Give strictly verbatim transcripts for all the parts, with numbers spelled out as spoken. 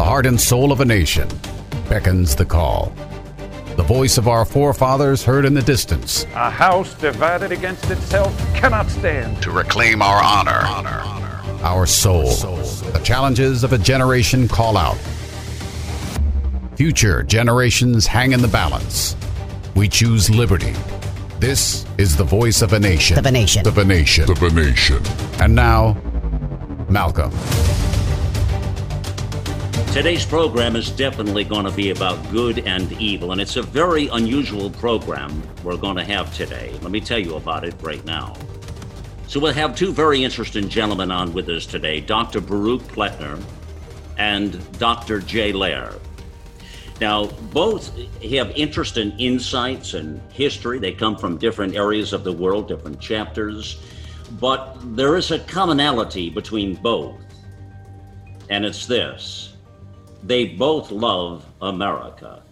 heart and soul of a nation, beckons the call. The voice of our forefathers heard in the distance. A house divided against itself cannot stand. To reclaim our honor, honor, our soul. The challenges of a generation call out. Future generations hang in the balance. We choose liberty. This is the voice of a nation. Of a nation. Of a nation. Of a nation. And now, Malcolm. Today's program is definitely going to be about good and evil, and it's a very unusual program we're going to have today. Let me tell you about it right now. So we'll have two very interesting gentlemen on with us today, Doctor Baruch Pletner and Doctor Jay Lehr. Now, both have interesting insights and history. They come from different areas of the world, different chapters, but there is a commonality between both, and it's this. They both love America.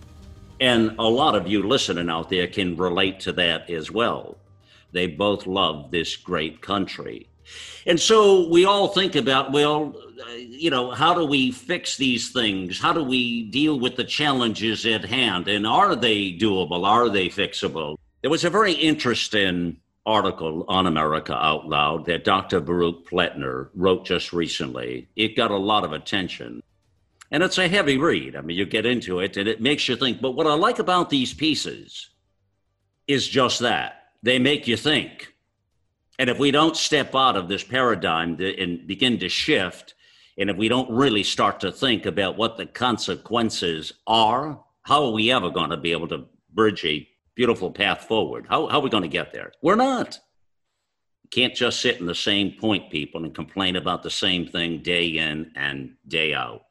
And a lot of you listening out there can relate to that as well. They both love this great country. And so we all think about, well, you know, how do we fix these things? How do we deal with the challenges at hand? And are they doable? Are they fixable? There was a very interesting article on America Out Loud that Doctor Baruch Pletner wrote just recently. It got a lot of attention. And it's a heavy read. I mean, you get into it and it makes you think. But what I like about these pieces is just that. They make you think. And if we don't step out of this paradigm and begin to shift, and if we don't really start to think about what the consequences are, how are we ever going to be able to bridge a beautiful path forward? How, how are we going to get there? We're not. Can't just sit in the same point, people, and complain about the same thing day in and day out.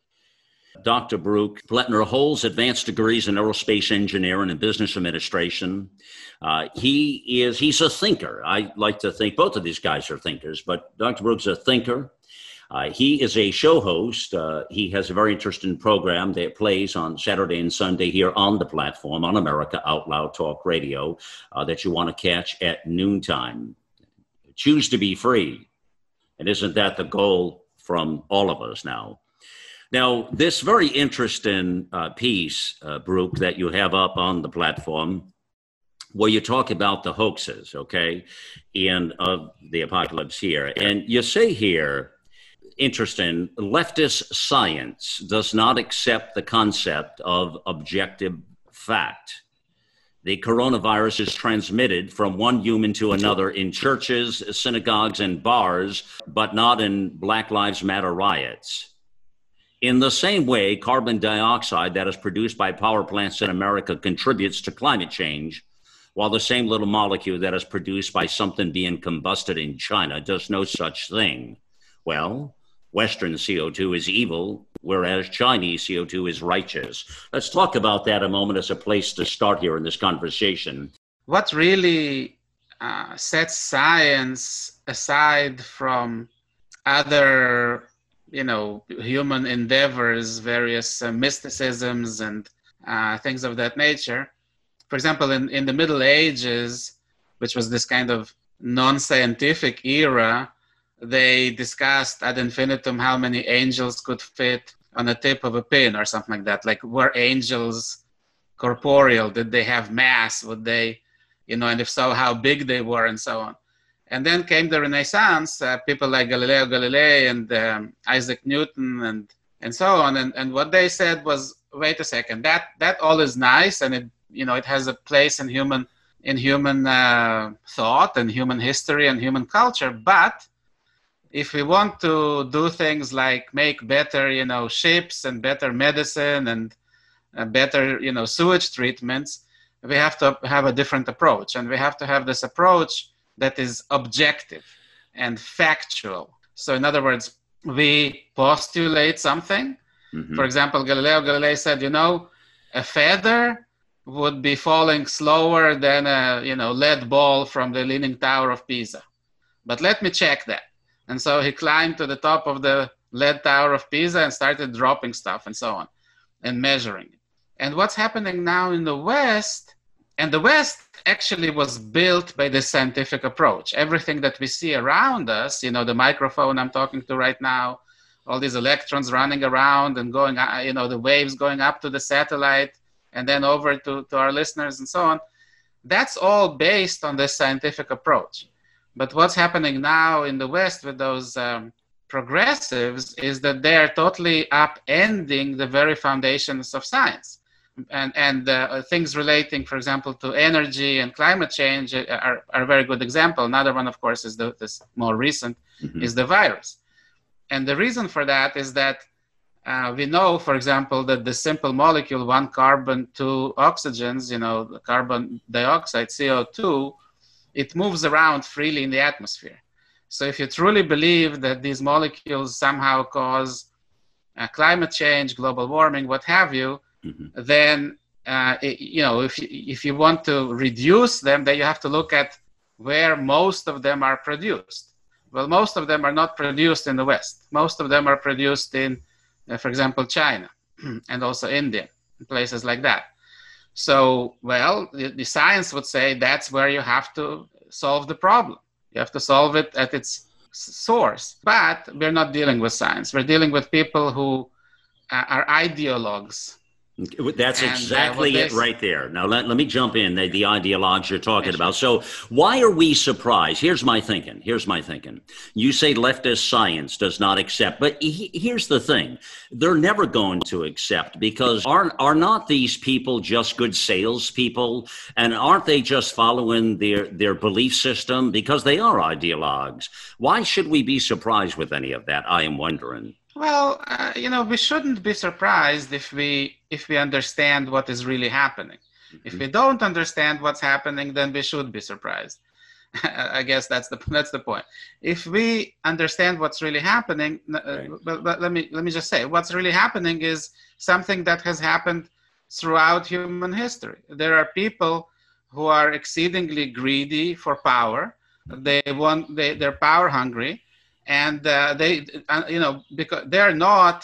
Doctor Baruch Pletner holds advanced degrees in aerospace engineering and business administration. Uh, he is, he's a thinker. I like to think both of these guys are thinkers, but Doctor Baruch's a thinker. Uh, he is a show host. Uh, he has a very interesting program that plays on Saturday and Sunday here on the platform on America Out Loud Talk Radio uh, that you want to catch at noontime. Choose to be free. And isn't that the goal from all of us now? Now, this very interesting uh, piece, uh, Baruch, that you have up on the platform, where you talk about the hoaxes, okay, and of the apocalypse here. And you say here, interesting, leftist science does not accept the concept of objective fact. The coronavirus is transmitted from one human to another in churches, synagogues, and bars, but not in Black Lives Matter riots. In the same way, carbon dioxide that is produced by power plants in America contributes to climate change, while the same little molecule that is produced by something being combusted in China does no such thing. Well, Western C O two is evil, whereas Chinese C O two is righteous. Let's talk about that a moment as a place to start here in this conversation. What really uh, sets science aside from other you know, human endeavors, various uh, mysticisms and uh, things of that nature. For example, in, in the Middle Ages, which was this kind of non-scientific era, they discussed ad infinitum how many angels could fit on the tip of a pin or something like that. Like, were angels corporeal? Did they have mass? Would they, you know, and if so, how big they were and so on. And then came the Renaissance, uh, people like Galileo Galilei and um, Isaac Newton and, and so on. And, and what they said was, wait a second, that, that all is nice. And it, you know, it has a place in human, in human uh, thought and human history and human culture. But if we want to do things like make better, you know, ships and better medicine and uh, better, you know, sewage treatments, we have to have a different approach. And we have to have this approach that is objective and factual. So in other words, we postulate something. Mm-hmm. For example, Galileo Galilei said, you know, a feather would be falling slower than a, you know, lead ball from the Leaning Tower of Pisa. But let me check that. And so he climbed to the top of the lead tower of Pisa and started dropping stuff and so on and measuring it. And what's happening now in the West, and the West actually was built by this scientific approach. Everything that we see around us, you know, the microphone I'm talking to right now, all these electrons running around and going, uh, you know, the waves going up to the satellite and then over to, to our listeners and so on. That's all based on this scientific approach. But what's happening now in the West with those um, progressives is that they are totally upending the very foundations of science. And, and uh, things relating, for example, to energy and climate change are, are a very good example. Another one, of course, is the this more recent, mm-hmm. is the virus. And the reason for that is that uh, we know, for example, that the simple molecule, one carbon, two oxygens, you know, the carbon dioxide, C O two, it moves around freely in the atmosphere. So if you truly believe that these molecules somehow cause uh, climate change, global warming, what have you, mm-hmm. then, uh, it, you know, if you, if you want to reduce them, then you have to look at where most of them are produced. Well, most of them are not produced in the West. Most of them are produced in, uh, for example, China and also India, and places like that. So, well, the, the science would say that's where you have to solve the problem. You have to solve it at its source. But we're not dealing with science. We're dealing with people who uh, are ideologues. That's and, exactly uh, it right there. Now, let, let me jump in, the, the ideologues you're talking about. So why are we surprised? Here's my thinking. Here's my thinking. You say leftist science does not accept, but he, here's the thing. They're never going to accept because are, are not these people just good salespeople? And aren't they just following their, their belief system? Because they are ideologues. Why should we be surprised with any of that? I am wondering. Well, uh, you know, we shouldn't be surprised if we if we understand what is really happening. Mm-hmm. If we don't understand what's happening, then we should be surprised. I guess that's the that's the point. If we understand what's really happening, right. uh, but, but let me let me just say, what's really happening is something that has happened throughout human history. There are people who are exceedingly greedy for power. They want they they're power hungry. And uh, they, uh, you know, because they're not,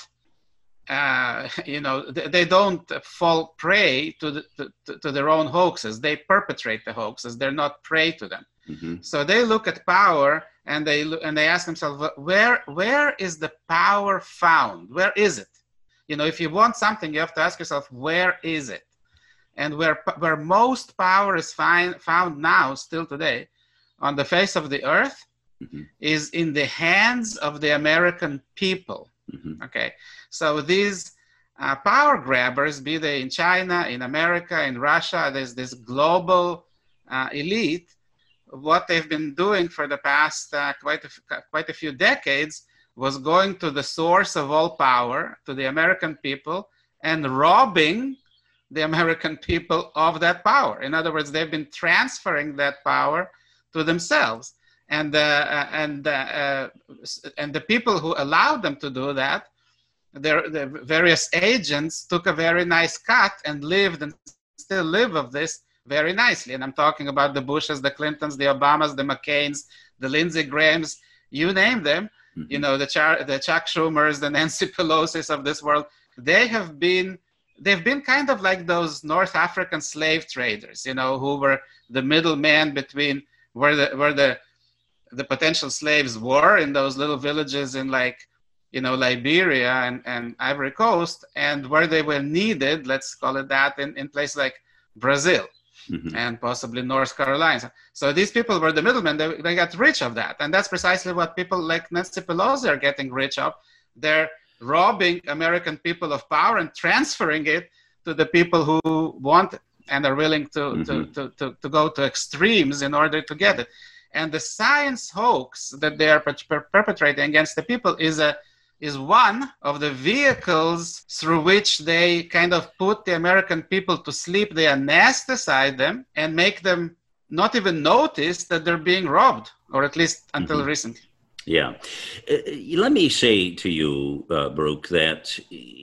uh, you know, they, they don't fall prey to, the, to, to their own hoaxes. They perpetrate the hoaxes. They're not prey to them. Mm-hmm. So they look at power and they and they ask themselves, where where is the power found? Where is it? You know, if you want something, you have to ask yourself, where is it? And where where most power is find, found now, still today, on the face of the earth, mm-hmm. is in the hands of the American people. Mm-hmm. Okay, so these uh, power grabbers, be they in China, in America, in Russia, there's this global uh, elite. What they've been doing for the past uh, quite a, quite a few decades was going to the source of all power, to the American people, and robbing the American people of that power. In other words, they've been transferring that power to themselves. And uh, and uh, uh, and the people who allowed them to do that, their, their various agents took a very nice cut and lived and still live of this very nicely. And I'm talking about the Bushes, the Clintons, the Obamas, the McCains, the Lindsey Grahams, you name them. Mm-hmm. You know, the, Char- the Chuck Schumers, the Nancy Pelosi's of this world. They have been they've been kind of like those North African slave traders, you know, who were the middleman between where the where the the potential slaves were in those little villages in like, you know, Liberia and, and Ivory Coast, and where they were needed, let's call it that, in, in places like Brazil mm-hmm. and possibly North Carolina. So these people were the middlemen. They, they got rich of that. And that's precisely what people like Nancy Pelosi are getting rich of. They're robbing American people of power and transferring it to the people who want it and are willing to, mm-hmm. to, to, to, to go to extremes in order to get it. And the science hoax that they are per- perpetrating against the people is a is one of the vehicles through which they kind of put the American people to sleep. They anesthetize them and make them not even notice that they're being robbed, or at least until mm-hmm. recently. Yeah. Uh, let me say to you, uh, Baruch, that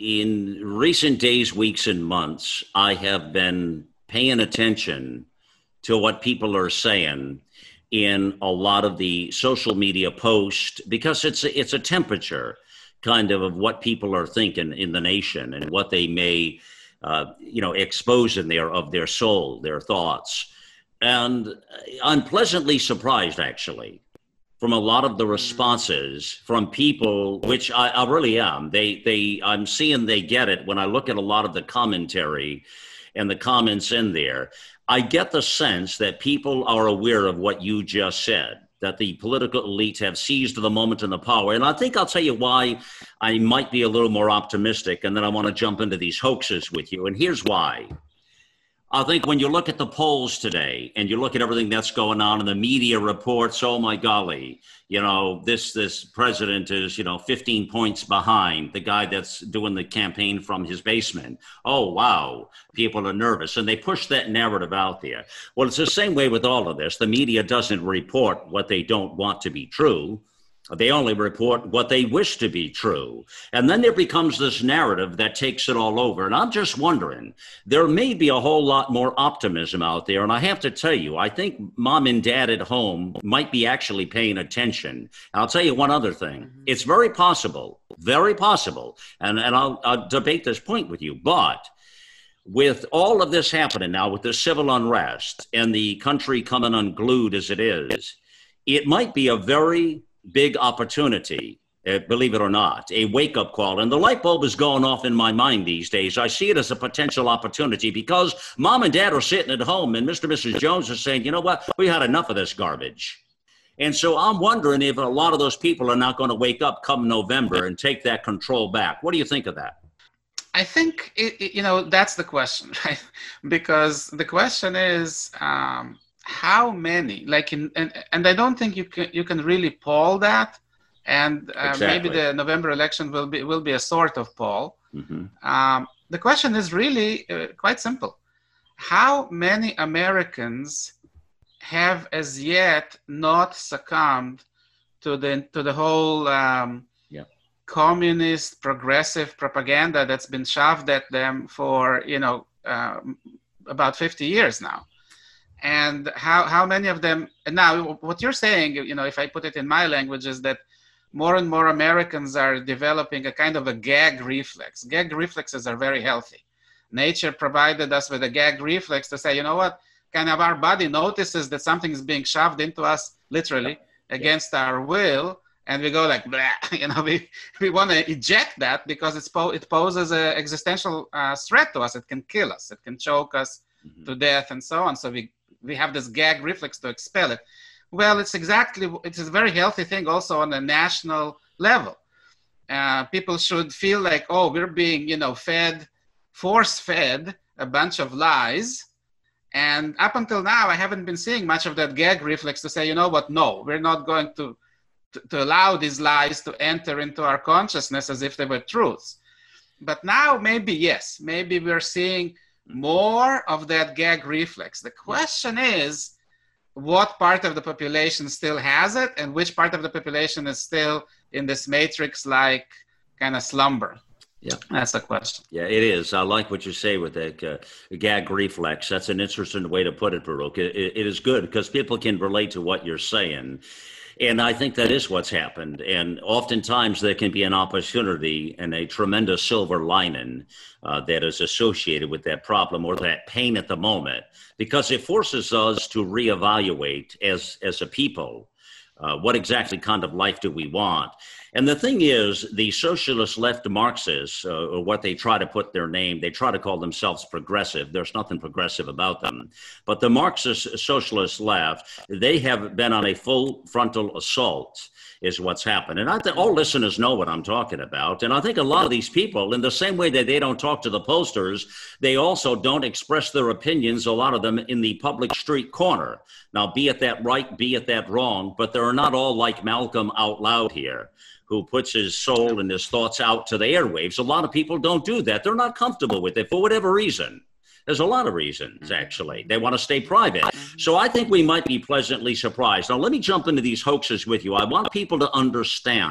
in recent days, weeks, and months, I have been paying attention to what people are saying in a lot of the social media posts, because it's a, it's a temperature kind of of what people are thinking in the nation and what they may, uh, you know, expose in their of their soul, their thoughts. And I'm pleasantly surprised, actually, from a lot of the responses from people, which I, I really am. They, they, I'm seeing they get it when I look at a lot of the commentary and the comments in there. I get the sense that people are aware of what you just said, that the political elite have seized the moment and the power. And I think I'll tell you why I might be a little more optimistic, and then I want to jump into these hoaxes with you. And here's why. I think when you look at the polls today and you look at everything that's going on and the media reports, oh my golly, you know, this this president is, you know, fifteen points behind the guy that's doing the campaign from his basement. Oh, wow. People are nervous. And they push that narrative out there. Well, it's the same way with all of this. The media doesn't report what they don't want to be true. They only report what they wish to be true. And then there becomes this narrative that takes it all over. And I'm just wondering, there may be a whole lot more optimism out there. And I have to tell you, I think mom and dad at home might be actually paying attention. And I'll tell you one other thing. Mm-hmm. It's very possible, very possible, and, and I'll, I'll debate this point with you, but with all of this happening now, with the civil unrest and the country coming unglued as it is, it might be a very big opportunity, uh, believe it or not, a wake-up call. And the light bulb is going off in my mind these days. I see it as a potential opportunity because mom and dad are sitting at home and Mister and Missus Jones are saying, you know what, we had enough of this garbage. And so I'm wondering if a lot of those people are not going to wake up come November and take that control back. What do you think of that? I think, it, it, you know, that's the question, right? Because the question is, um, how many, like in, and, and I don't think you can you can really poll that, and uh, exactly. Maybe the November election will be will be a sort of poll. Mm-hmm. Um, the question is really uh, quite simple: how many Americans have as yet not succumbed to the to the whole um, yeah. communist progressive propaganda that's been shoved at them for you know uh, about fifty years now? And how, how many of them, and now what you're saying, you know, if I put it in my language, is that more and more Americans are developing a kind of a gag reflex. Gag reflexes are very healthy. Nature provided us with a gag reflex to say, you know what, kind of our body notices that something is being shoved into us, literally, yeah. against our will, and we go like, blah, you know, we, we want to eject that because it's po- it poses an existential uh, threat to us. It can kill us. It can choke us mm-hmm. to death and so on. So we we have this gag reflex to expel it. Well, it's exactly, it's a very healthy thing also on a national level. Uh, people should feel like, oh, we're being, you know, fed, force-fed a bunch of lies. And up until now, I haven't been seeing much of that gag reflex to say, you know what, no, we're not going to, to, to allow these lies to enter into our consciousness as if they were truths. But now maybe, yes, maybe we're seeing more of that gag reflex. The question is, what part of the population still has it and which part of the population is still in this matrix-like kind of slumber? Yeah, that's the question. Yeah, it is. I like what you say with that uh, gag reflex. That's an interesting way to put it, Baruch. It, it is good because people can relate to what you're saying. And I think that is what's happened. And oftentimes there can be an opportunity and a tremendous silver lining uh, that is associated with that problem or that pain at the moment, because it forces us to reevaluate as, as a people. Uh, what exactly kind of life do we want? And the thing is, the socialist left Marxists, uh, or what they try to put their name, they try to call themselves progressive. There's nothing progressive about them. But the Marxist socialist left, they have been on a full frontal assault is what's happened. And I think all listeners know what I'm talking about. And I think a lot of these people, in the same way that they don't talk to the posters, they also don't express their opinions, a lot of them, in the public street corner. Now, be it that right, be it that wrong, but they're not all like Malcolm out loud here, who puts his soul and his thoughts out to the airwaves. A lot of people don't do that. They're not comfortable with it for whatever reason. There's a lot of reasons, actually. They want to stay private. So I think we might be pleasantly surprised. Now, let me jump into these hoaxes with you. I want people to understand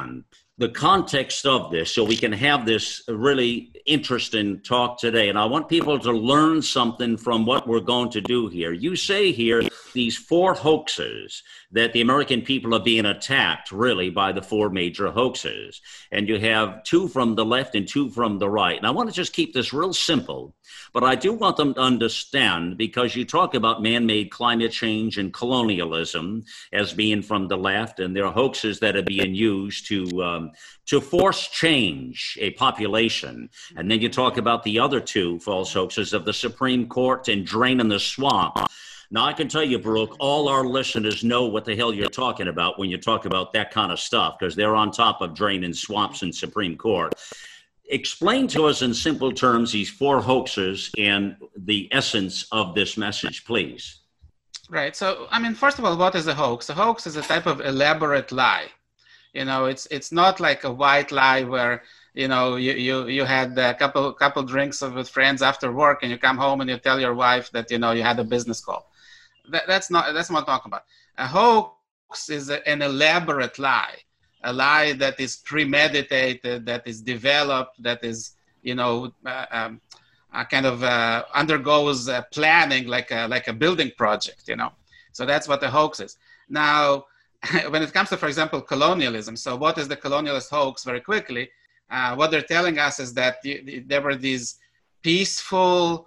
the context of this so we can have this really interesting talk today. And I want people to learn something from what we're going to do here. You say here these four hoaxes that the American people are being attacked really by the four major hoaxes. And you have two from the left and two from the right. And I want to just keep this real simple, but I do want them to understand, because you talk about man-made climate change and colonialism as being from the left, and there are hoaxes that are being used to um, to force change a population. And then you talk about the other two false hoaxes of the Supreme Court and draining the swamp. Now, I can tell you, Baruch, all our listeners know what the hell you're talking about when you talk about that kind of stuff, because they're on top of draining swamps and Supreme Court. Explain to us in simple terms these four hoaxes and the essence of this message, please. Right. So, I mean, first of all, what is a hoax? A hoax is a type of elaborate lie. You know, it's it's not like a white lie where, you know, you you, you had a couple couple drinks with friends after work and you come home and you tell your wife that, you know, you had a business call. That, that's not that's what I'm talking about. A hoax is a, an elaborate lie, a lie that is premeditated, that is developed, that is, you know, uh, um, uh, kind of uh, undergoes uh, planning like a, like a building project, you know. So that's what a hoax is. Now, when it comes to, for example, colonialism, so what is the colonialist hoax? Very quickly, uh, what they're telling us is that there were these peaceful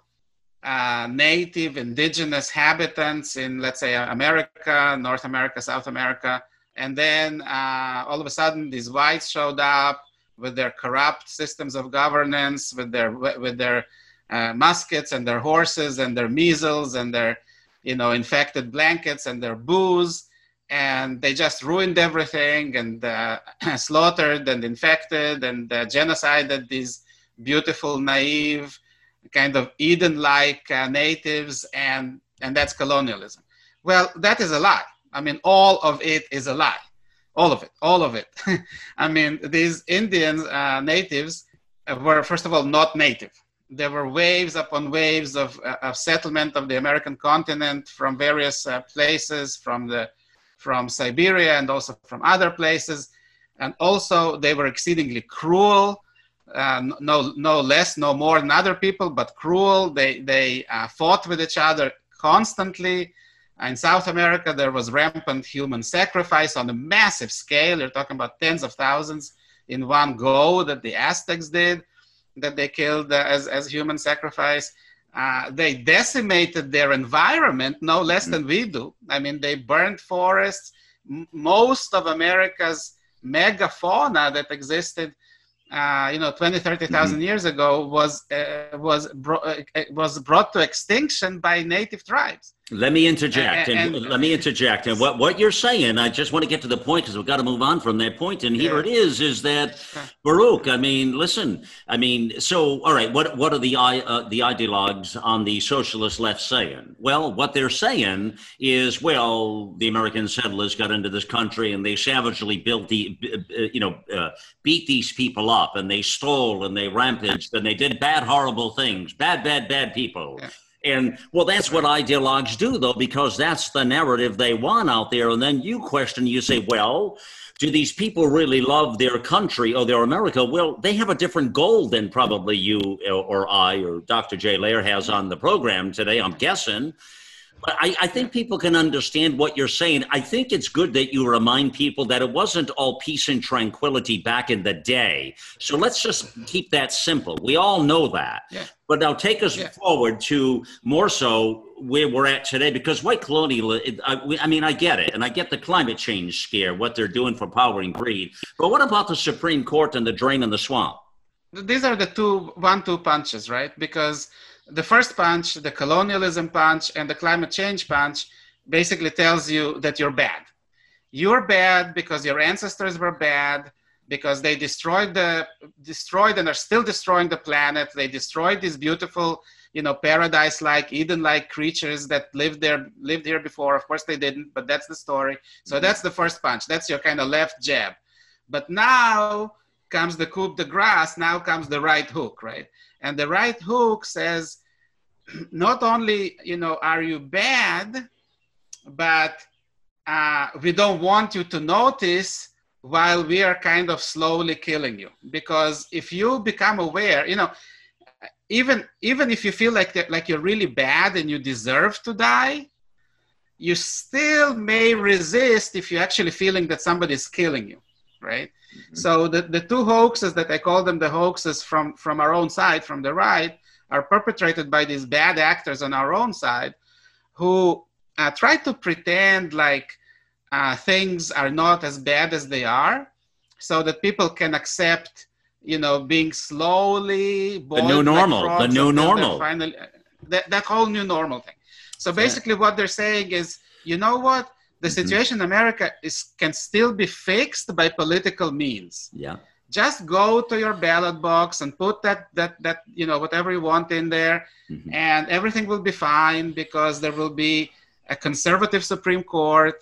uh, native indigenous habitants in, let's say, America, North America, South America, and then uh, all of a sudden these whites showed up with their corrupt systems of governance, with their with their uh, muskets and their horses and their measles and their, you know, infected blankets and their booze. And they just ruined everything and uh, slaughtered and infected and uh, genocided these beautiful, naive, kind of Eden-like uh, natives, and, and that's colonialism. Well, that is a lie. I mean, all of it is a lie. All of it, all of it. I mean, these Indian uh, natives were, first of all, not native. There were waves upon waves of, uh, of settlement of the American continent from various uh, places, from the from Siberia and also from other places. And also they were exceedingly cruel, uh, no, no less, no more than other people, but cruel. They, they uh, fought with each other constantly. In South America, there was rampant human sacrifice on a massive scale. You're talking about tens of thousands in one go that the Aztecs did, that they killed uh, as, as human sacrifice. Uh, they decimated their environment no less than we do. I mean, they burned forests. M- most of America's megafauna that existed, uh, you know, twenty, thirty thousand mm-hmm. years ago was, uh, was, bro- uh, was brought to extinction by native tribes. Let me interject, and, and, and let me interject. And what, what you're saying, I just want to get to the point because we've got to move on from that point. And here yeah. it is, is that, Baruch, I mean, listen, I mean, so, all right, what, what are the, uh, the ideologues on the socialist left saying? Well, what they're saying is, well, the American settlers got into this country and they savagely built the, uh, you know, uh, beat these people up, and they stole and they rampaged and they did bad, horrible things, bad, bad, bad people. Yeah. And, well, that's what ideologues do, though, because that's the narrative they want out there. And then you question, you say, well, do these people really love their country or their America? Well, they have a different goal than probably you or I or Doctor Jay Lehr has on the program today, I'm guessing. But I, I think people can understand what you're saying. I think it's good that you remind people that it wasn't all peace and tranquility back in the day. So let's just keep that simple. We all know that. Yeah. But now take us yeah. forward to more so where we're at today, because white colonial, I, I mean, I get it. And I get the climate change scare, what they're doing for power and greed. But what about the Supreme Court and the drain in the swamp? These are the two, one, two punches, right? Because the first punch, the colonialism punch, and the climate change punch basically tells you that you're bad. You're bad because your ancestors were bad, because they destroyed the destroyed and are still destroying the planet. They destroyed these beautiful, you know, paradise-like, Eden-like creatures that lived there, lived here before. Of course they didn't, but that's the story. So that's the first punch. That's your kind of left jab. But now comes the coup de grace. Now comes the right hook, right? And the right hook says, not only, you know, are you bad, but uh, we don't want you to notice while we are kind of slowly killing you. Because if you become aware, you know, even even if you feel like that, like you're really bad and you deserve to die, you still may resist if you're actually feeling that somebody's killing you, right? Mm-hmm. So the, the two hoaxes that I call them the hoaxes from, from our own side, from the right, are perpetrated by these bad actors on our own side who uh, try to pretend like uh, things are not as bad as they are so that people can accept, you know, being slowly boiled the new normal, like the new normal, finally, that, that whole new normal thing. So basically yeah. what they're saying is, you know what, the situation mm-hmm. in America is can still be fixed by political means. Yeah. Just go to your ballot box and put that, that, that you know, whatever you want in there, mm-hmm. and everything will be fine because there will be a conservative Supreme Court,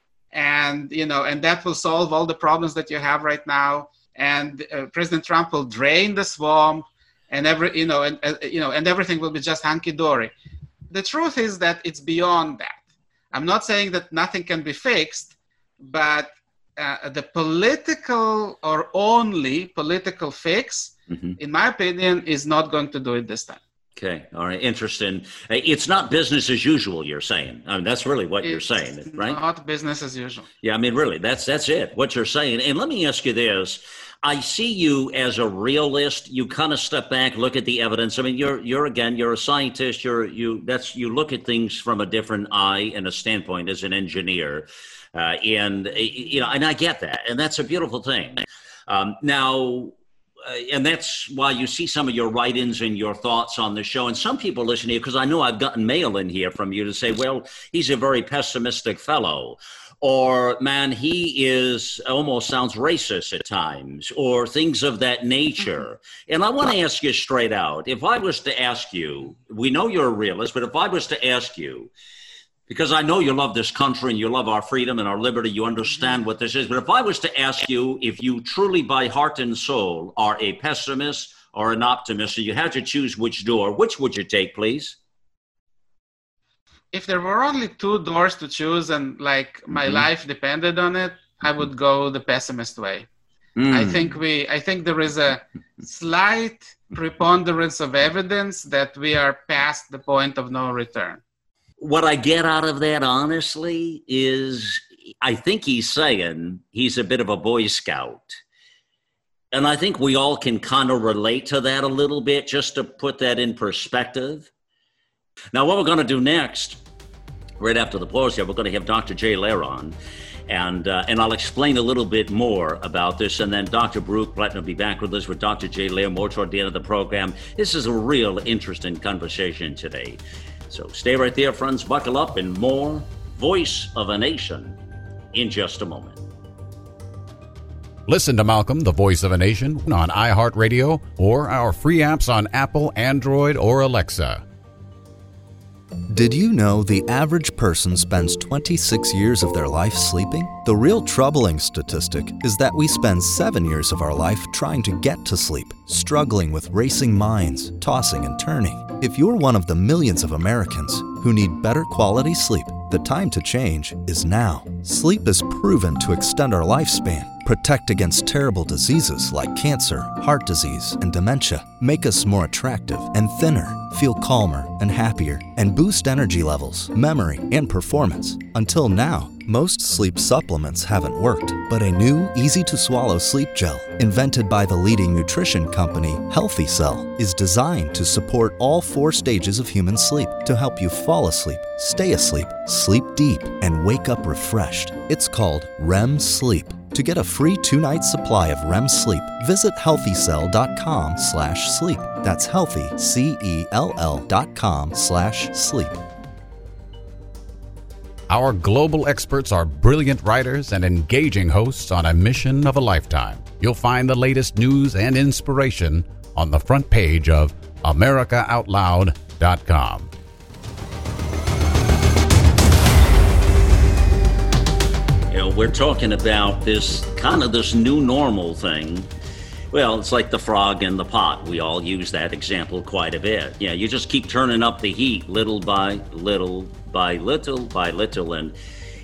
and, you know, and that will solve all the problems that you have right now. And uh, President Trump will drain the swamp, and every, you know, and uh, you know, and everything will be just hunky-dory. The truth is that it's beyond that. I'm not saying that nothing can be fixed, but uh, the political or only political fix, mm-hmm. in my opinion, is not going to do it this time. Okay. All right. Interesting. It's not business as usual, you're saying. I mean, that's really what it's you're saying, right? Not business as usual. Yeah. I mean, really, that's, that's it, what you're saying. And let me ask you this. I see you as a realist. You kind of step back, look at the evidence. I mean, you're, you're again, you're a scientist. You're, you, that's, you look at things from a different eye and a standpoint as an engineer. Uh, and, you know, and I get that. And that's a beautiful thing. Um, now, uh, and that's why you see some of your write-ins and your thoughts on the show. And some people listen to you, because I know I've gotten mail in here from you to say, well, he's a very pessimistic fellow. Or, man, he is almost sounds racist at times, or things of that nature. And I want to ask you straight out, if I was to ask you, we know you're a realist, but if I was to ask you, because I know you love this country and you love our freedom and our liberty, you understand what this is. But if I was to ask you if you truly by heart and soul are a pessimist or an optimist, and you had to choose which door, which would you take, please? If there were only two doors to choose and like my mm-hmm. life depended on it, I would go the pessimist way. Mm. I think we, I think there is a slight preponderance of evidence that we are past the point of no return. What I get out of that, honestly, is I think he's saying he's a bit of a Boy Scout. And I think we all can kind of relate to that a little bit, just to put that in perspective. Now, what we're going to do next, right after the pause here, we're going to have Doctor Jay Lehr on, and uh, and I'll explain a little bit more about this, and then Doctor Baruch Blechner will be back with us with Doctor Jay Lehr more toward the end of the program. This is a real interesting conversation today. So stay right there, friends. Buckle up, and more Voice of a Nation in just a moment. Listen to Malcolm, the Voice of a Nation, on iHeartRadio or our free apps on Apple, Android, or Alexa. Did you know the average person spends twenty-six years of their life sleeping? The real troubling statistic is that we spend seven years of our life trying to get to sleep, struggling with racing minds, tossing and turning. If you're one of the millions of Americans who need better quality sleep, the time to change is now. Sleep is proven to extend our lifespan, protect against terrible diseases like cancer, heart disease, and dementia, make us more attractive and thinner, feel calmer and happier, and boost energy levels, memory, and performance. Until now, most sleep supplements haven't worked, but a new, easy-to-swallow sleep gel, invented by the leading nutrition company, Healthy Cell, is designed to support all four stages of human sleep to help you fall asleep, stay asleep, sleep deep, and wake up refreshed. It's called R E M Sleep. To get a free two-night supply of R E M Sleep, visit healthycell.com slash sleep. That's healthy, C E L L dot com slash sleep. Our global experts are brilliant writers and engaging hosts on a mission of a lifetime. You'll find the latest news and inspiration on the front page of America Out Loud dot com. You know, we're talking about this kind of this new normal thing. Well, it's like the frog in the pot. We all use that example quite a bit. Yeah, you just keep turning up the heat little by little by little by little. And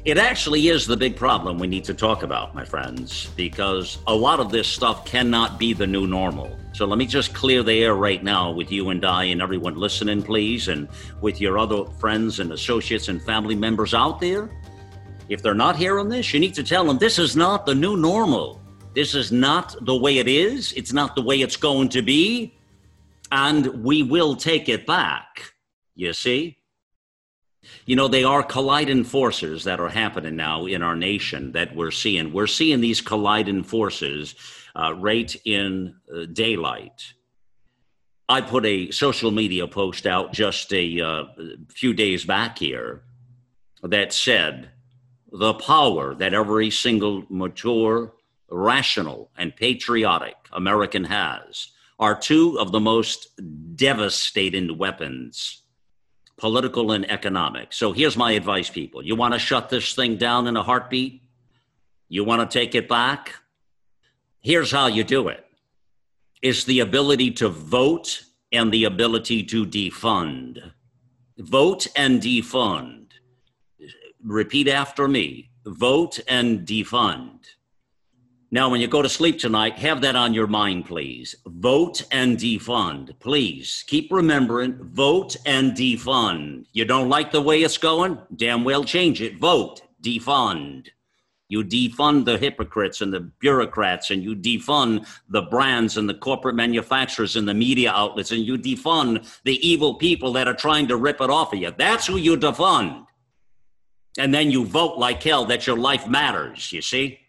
It actually is the big problem we need to talk about, my friends, because a lot of this stuff cannot be the new normal. So let me just clear the air right now with you and I and everyone listening, please, and with your other friends and associates and family members out there. If they're not hearing this, you need to tell them this is not the new normal. This is not the way it is. It's not the way it's going to be. And we will take it back, you see? You know, they are colliding forces that are happening now in our nation that we're seeing. We're seeing these colliding forces uh, right in uh, daylight. I put a social media post out just a uh, few days back here that said the power that every single mature, rational, and patriotic American has are two of the most devastating weapons, political and economic. So here's my advice, people. You want to shut this thing down in a heartbeat? You want to take it back? Here's how you do it. It's the ability to vote and the ability to defund. Vote and defund. Repeat after me. Vote and defund. Now, when you go to sleep tonight, have that on your mind, please. Vote and defund. Please keep remembering, vote and defund. You don't like the way it's going? Damn well change it. Vote, defund. You defund the hypocrites and the bureaucrats, and you defund the brands and the corporate manufacturers and the media outlets, and you defund the evil people that are trying to rip it off of you. That's who you defund. And then you vote like hell that your life matters, you see?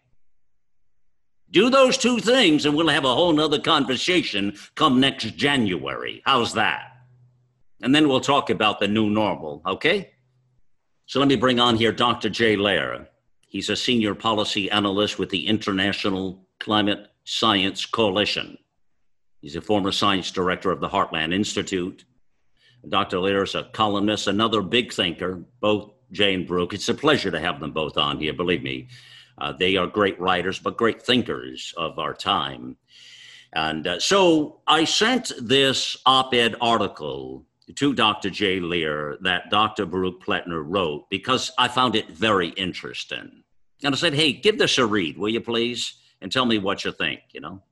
Do those two things, and we'll have a whole nother conversation come next January. How's that? And then we'll talk about the new normal, okay? So let me bring on here Doctor Jay Lehr. He's a senior policy analyst with the International Climate Science Coalition. He's a former science director of the Heartland Institute. Doctor Lehr is a columnist, another big thinker, both Jay and Baruch. It's a pleasure to have them both on here, believe me. Uh, they are great writers, but great thinkers of our time. And uh, so I sent this op-ed article to Doctor Jay Lehr that Doctor Baruch Pletner wrote because I found it very interesting. And I said, hey, give this a read, will you please? And tell me what you think, you know?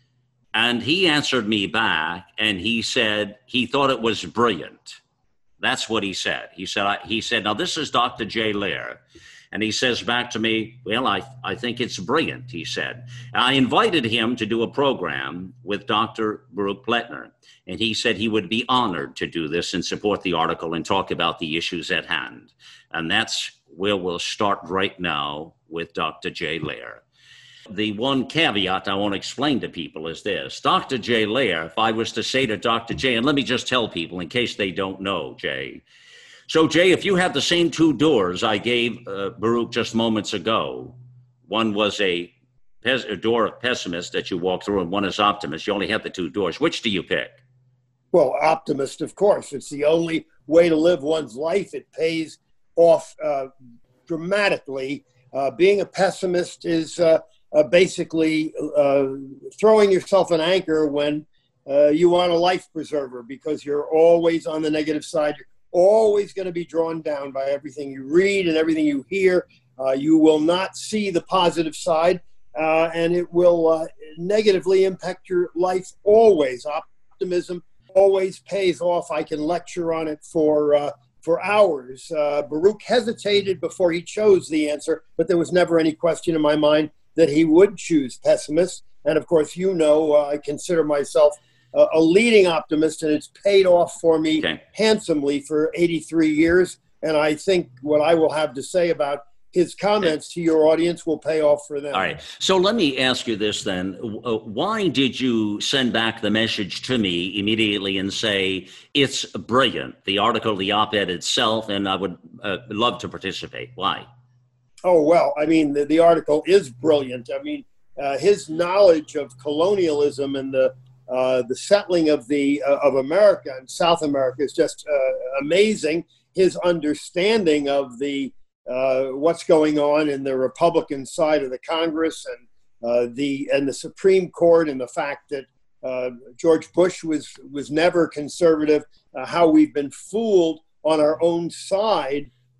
And he answered me back and he said he thought it was brilliant. That's what he said. He said, I, he said, now this is Doctor Jay Lehr. And he says back to me, well, I, I think it's brilliant, he said. I invited him to do a program with Doctor Baruch Pletner, and he said he would be honored to do this and support the article and talk about the issues at hand. And that's where we'll start right now with Doctor Jay Lehr. The one caveat I want to explain to people is this. Doctor Jay Lehr, if I was to say to Doctor Jay, and let me just tell people in case they don't know, Jay, so, Jay, if you have the same two doors I gave uh, Baruch just moments ago, one was a, pes- a door of pessimist that you walk through and one is optimist. You only have the two doors. Which do you pick? Well, optimist, of course. It's the only way to live one's life. It pays off uh, dramatically. Uh, being a pessimist is uh, uh, basically uh, throwing yourself an anchor when uh, you want a life preserver because you're always on the negative side. You're always going to be drawn down by everything you read and everything you hear. Uh, you will not see the positive side, uh, and it will uh, negatively impact your life always. Optimism always pays off. I can lecture on it for uh, for hours. Uh, Baruch hesitated before he chose the answer, but there was never any question in my mind that he would choose pessimist. And of course, you know, uh, I consider myself Uh, a leading optimist, and it's paid off for me okay. handsomely for eighty-three years. And I think what I will have to say about his comments to your audience will pay off for them. All right. So let me ask you this then. Uh, why did you send back the message to me immediately and say, it's brilliant, the article, the op-ed itself, and I would uh, love to participate? Why? Oh, well, I mean, the, the article is brilliant. I mean, uh, his knowledge of colonialism and the Uh, the settling of the uh, of America and South America is just uh, amazing. His understanding of the uh, what's going on in the Republican side of the Congress and uh, the and the Supreme Court, and the fact that uh, George Bush was was never conservative. Uh, how we've been fooled on our own side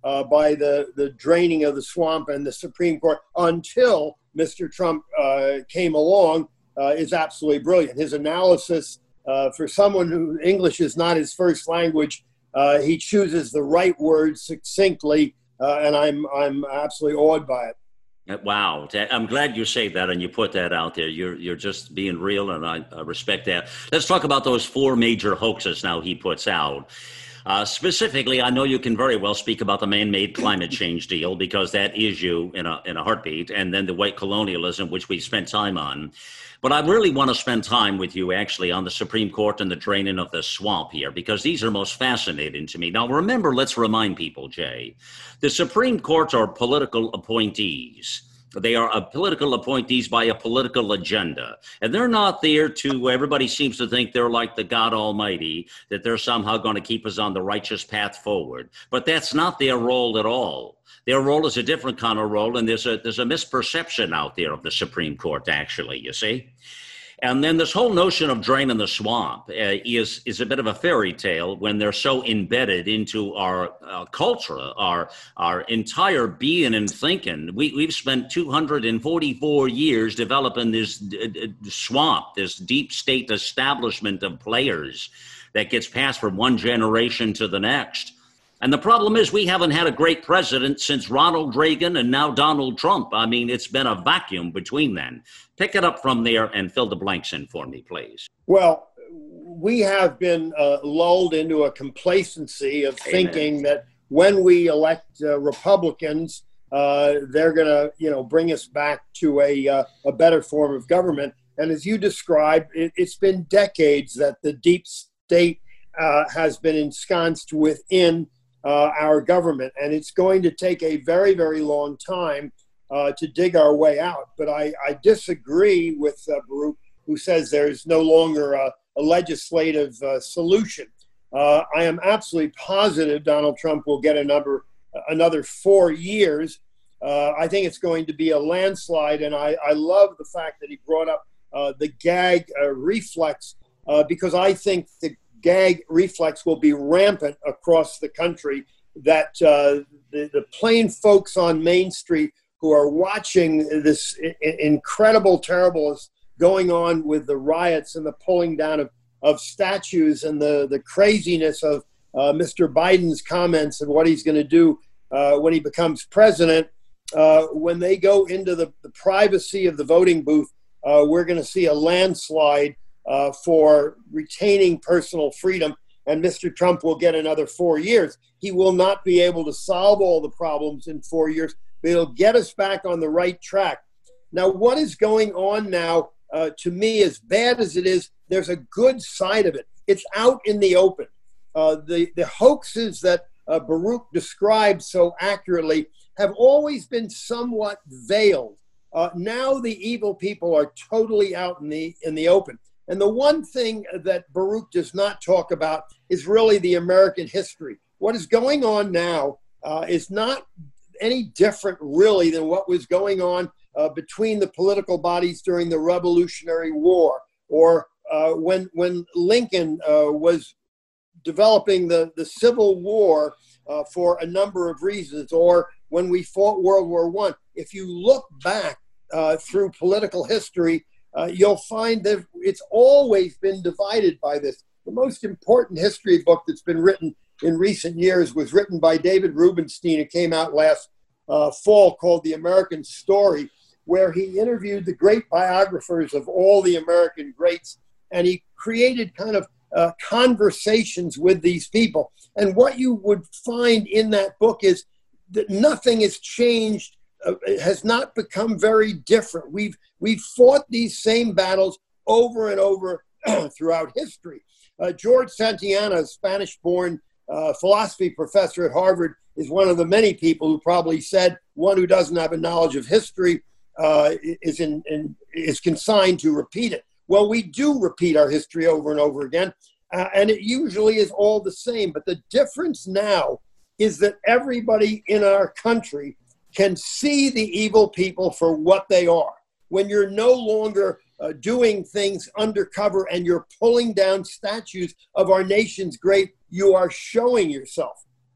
uh, by the, the draining of the swamp and the Supreme Court until Mister Trump uh, came along uh, is absolutely brilliant. His analysis, uh, for someone who English is not his first language, uh, he chooses the right words succinctly, uh, and I'm I'm absolutely awed by it. Wow. I'm glad you say that and you put that out there. You're you're just being real, and I, I respect that. Let's talk about those four major hoaxes now he puts out. Uh, specifically, I know you can very well speak about the man-made climate change deal, because that is you in a in a heartbeat, and then the white colonialism, which we spent time on. But I really want to spend time with you actually on the Supreme Court and the draining of the swamp here, because these are most fascinating to me. Now, remember, let's remind people, Jay, the Supreme Court are political appointees. They are a political appointees by a political agenda. And they're not there to, everybody seems to think they're like the God Almighty, that they're somehow going to keep us on the righteous path forward. But that's not their role at all. Their role is a different kind of role, and there's a there's a misperception out there of the Supreme Court, actually, you see. And then this whole notion of draining the swamp uh, is is a bit of a fairy tale when they're so embedded into our uh, culture, our our entire being and thinking. We, we've spent two hundred forty-four years developing this d- d- swamp, this deep state establishment of players that gets passed from one generation to the next. And the problem is we haven't had a great president since Ronald Reagan and now Donald Trump. I mean, it's been a vacuum between then. Pick it up from there and fill the blanks in for me, please. Well, we have been uh, lulled into a complacency of Amen. Thinking that when we elect uh, Republicans, uh, they're going to, you know, bring us back to a uh, a better form of government. And as you described, it, it's been decades that the deep state uh, has been ensconced within Uh, our government, and it's going to take a very, very long time uh, to dig our way out. But I, I disagree with uh, Baruch, who says there's no longer a, a legislative uh, solution. Uh, I am absolutely positive Donald Trump will get a number, another four years. Uh, I think it's going to be a landslide, and I, I love the fact that he brought up uh, the gag uh, reflex, uh, because I think the gag reflex will be rampant across the country, that uh, the, the plain folks on Main Street who are watching this I- incredible terribleness going on with the riots and the pulling down of, of statues and the, the craziness of uh, Mister Biden's comments and what he's going to do uh, when he becomes president, uh, when they go into the, the privacy of the voting booth, uh, we're going to see a landslide Uh, for retaining personal freedom, and Mister Trump will get another four years. He will not be able to solve all the problems in four years, but he'll get us back on the right track. Now, what is going on now, uh, to me, as bad as it is, there's a good side of it. It's out in the open. Uh, the, the hoaxes that uh, Baruch described so accurately have always been somewhat veiled. Uh, now the evil people are totally out in the in the open. And the one thing that Baruch does not talk about is really the American history. What is going on now uh, is not any different, really, than what was going on uh, between the political bodies during the Revolutionary War, or uh, when when Lincoln uh, was developing the, the Civil War uh, for a number of reasons, or when we fought World War One. If you look back uh, through political history, Uh, you'll find that it's always been divided by this. The most important history book that's been written in recent years was written by David Rubenstein. It came out last uh, fall, called The American Story, where he interviewed the great biographers of all the American greats, and he created kind of uh, conversations with these people. And what you would find in that book is that nothing has changed. Uh, has not become very different. We've we've fought these same battles over and over throughout history. Uh, George Santayana, a Spanish-born uh, philosophy professor at Harvard, is one of the many people who probably said one who doesn't have a knowledge of history uh, is in, in is consigned to repeat it. Well, we do repeat our history over and over again, uh, and it usually is all the same. But the difference now is that everybody in our country can see the evil people for what they are. When you're no longer uh, doing things undercover and you're pulling down statues of our nation's great, you are showing yourself.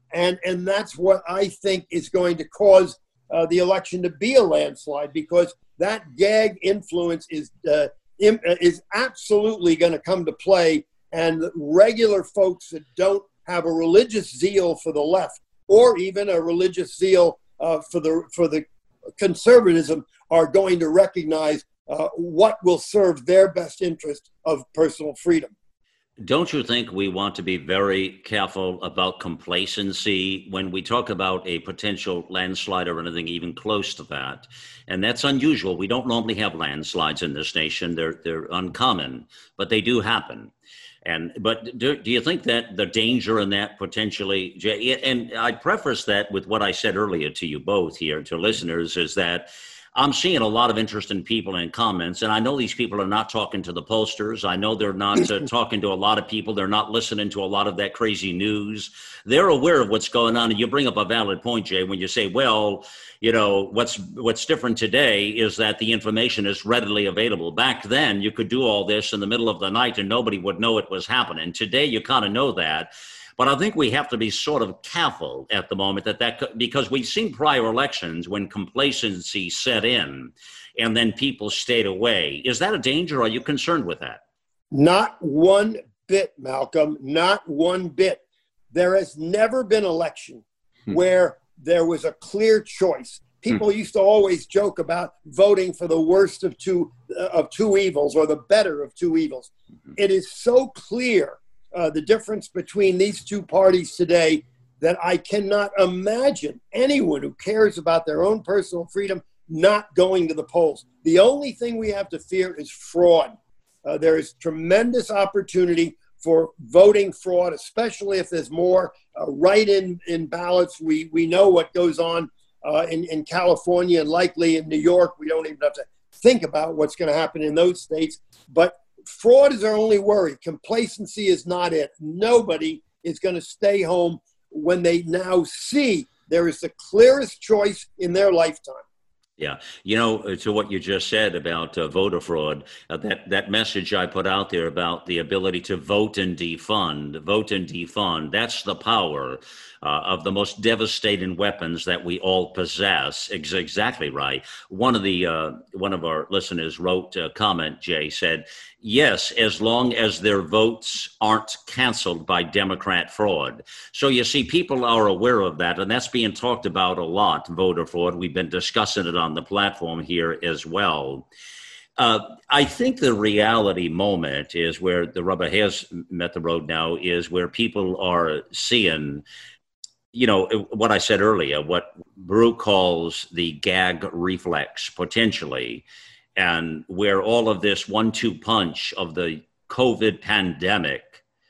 And, and that's what I think is going to cause uh, the election to be a landslide, because that gag influence is, uh, im- is absolutely going to come to play. And regular folks that don't have a religious zeal for the left, or even a religious zeal uh, for the for the conservatism, are going to recognize uh, what will serve their best interest of personal freedom. Don't you think we want to be very careful about complacency when we talk about a potential landslide or anything even close to that? And that's unusual. We don't normally have landslides in this nation. They're they're uncommon, but they do happen. And but do, do you think that the danger in that potentially, and I preface that with what I said earlier to you both here, to listeners, is that I'm seeing a lot of interesting people in comments, and I know these people are not talking to the pollsters. I know they're not uh, talking to a lot of people. They're not listening to a lot of that crazy news. They're aware of what's going on. And you bring up a valid point, Jay, when you say, well, you know, what's what's different today is that the information is readily available. Back then, you could do all this in the middle of the night and nobody would know it was happening. Today, you kind of know that. But I think we have to be sort of careful at the moment that that, because we've seen prior elections when complacency set in and then people stayed away. Is that a danger? Are you concerned with that? Not one bit, Malcolm, not one bit. There has never been an election hmm. where there was a clear choice. People hmm. used to always joke about voting for the worst of two uh, of two evils, or the better of two evils. Hmm. It is so clear Uh, the difference between these two parties today that I cannot imagine anyone who cares about their own personal freedom not going to the polls. The only thing we have to fear is fraud. Uh, there is tremendous opportunity for voting fraud, especially if there's more uh, write-in in ballots. We we know what goes on uh, in, in California and likely in New York. We don't even have to think about what's going to happen in those states. But fraud is our only worry. Complacency is not it. Nobody is going to stay home when they now see there is the clearest choice in their lifetime. Yeah. You know, to what you just said about uh, voter fraud, uh, that, that message I put out there about the ability to vote and defund, vote and defund, that's the power uh, of the most devastating weapons that we all possess. Ex- exactly right. One of the uh, one of our listeners wrote a comment, Jay, said, yes, as long as their votes aren't canceled by Democrat fraud. So you see, people are aware of that, and that's being talked about a lot, voter fraud. We've been discussing it on the platform here as well. Uh, I think the reality moment is where the rubber has met the road now, is where people are seeing, you know, what I said earlier, what Baruch calls the gag reflex, potentially, and where all of this one-two punch of the COVID pandemic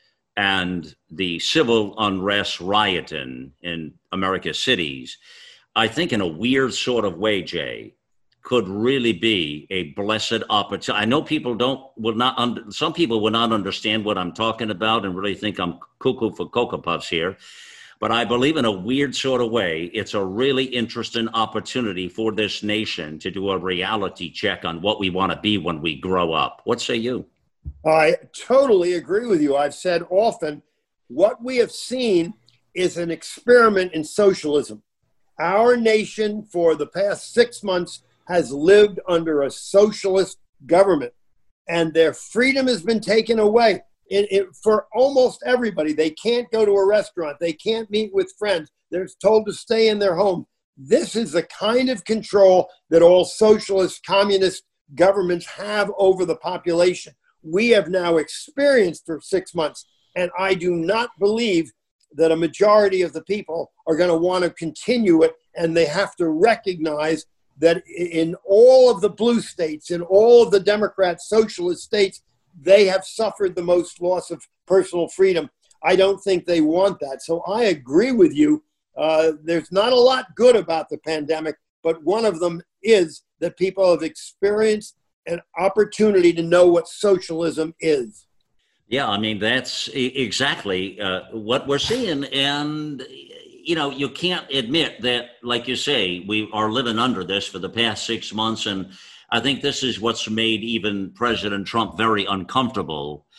and the civil unrest rioting in America's cities, I think in a weird sort of way, Jay, could really be a blessed opportunity. I know people don't, will not, under, some people will not understand what I'm talking about and really think I'm cuckoo for Cocoa Puffs here. But I believe in a weird sort of way, it's a really interesting opportunity for this nation to do a reality check on what we want to be when we grow up. What say you? I totally agree with you. I've said often, what we have seen is an experiment in socialism. Our nation for the past six months has lived under a socialist government, and their freedom has been taken away. It, it, for almost everybody. They can't go to a restaurant. They can't meet with friends. They're told to stay in their home. This is the kind of control that all socialist, communist governments have over the population. We have now experienced for six months, and I do not believe that a majority of the people are going to want to continue it, and they have to recognize that in all of the blue states, in all of the Democrat socialist states, they have suffered the most loss of personal freedom. I don't think they want that. So I agree with you. Uh, there's not a lot good about the pandemic, but one of them is that people have experienced an opportunity to know what socialism is. Yeah, I mean, that's exactly uh, what we're seeing. And, you know, you can't admit that, like you say, we are living under this for the past six months. And I think this is what's made even President Trump very uncomfortable.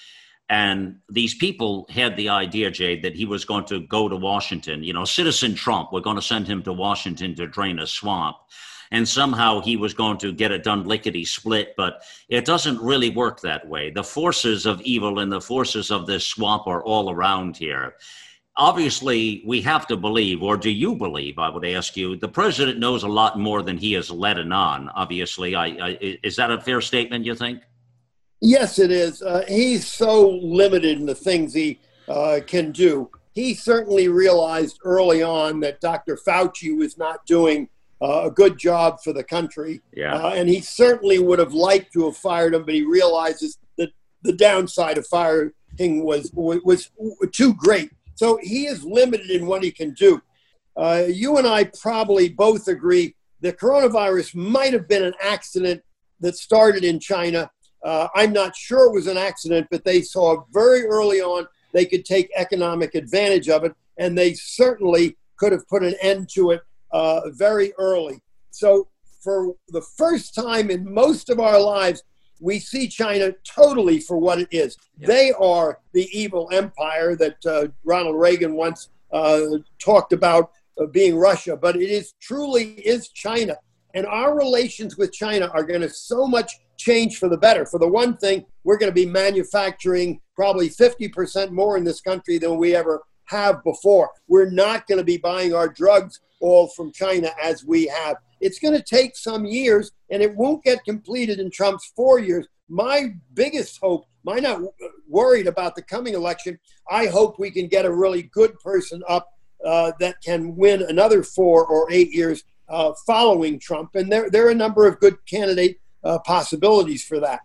And these people had the idea, Jay, that he was going to go to Washington. You know, Citizen Trump, we're going to send him to Washington to drain a swamp. And somehow he was going to get it done lickety-split, but it doesn't really work that way. The forces of evil and the forces of this swamp are all around here. Obviously, we have to believe, or do you believe, I would ask you, the president knows a lot more than he is letting on, obviously. I, I, is that a fair statement, you think? Yes, it is. Uh, he's so limited in the things he uh, can do. He certainly realized early on that Doctor Fauci was not doing uh, a good job for the country. Yeah. Uh, and he certainly would have liked to have fired him, but he realizes that the downside of firing was, was too great. So he is limited in what he can do. Uh, you and I probably both agree the coronavirus might have been an accident that started in China. Uh, I'm not sure it was an accident, but they saw very early on they could take economic advantage of it, and they certainly could have put an end to it uh, very early. So for the first time in most of our lives, we see China totally for what it is. Yeah. They are the evil empire that uh, Ronald Reagan once uh, talked about uh, being Russia, but it is truly is China. And our relations with China are going to so much change for the better. For the one thing, we're going to be manufacturing probably fifty percent more in this country than we ever have before. We're not going to be buying our drugs all from China as we have. It's going to take some years, and it won't get completed in Trump's four years. My biggest hope, I'm not worried about the coming election. I hope we can get a really good person up uh, that can win another four or eight years uh, following Trump. And there, there are a number of good candidate uh, possibilities for that.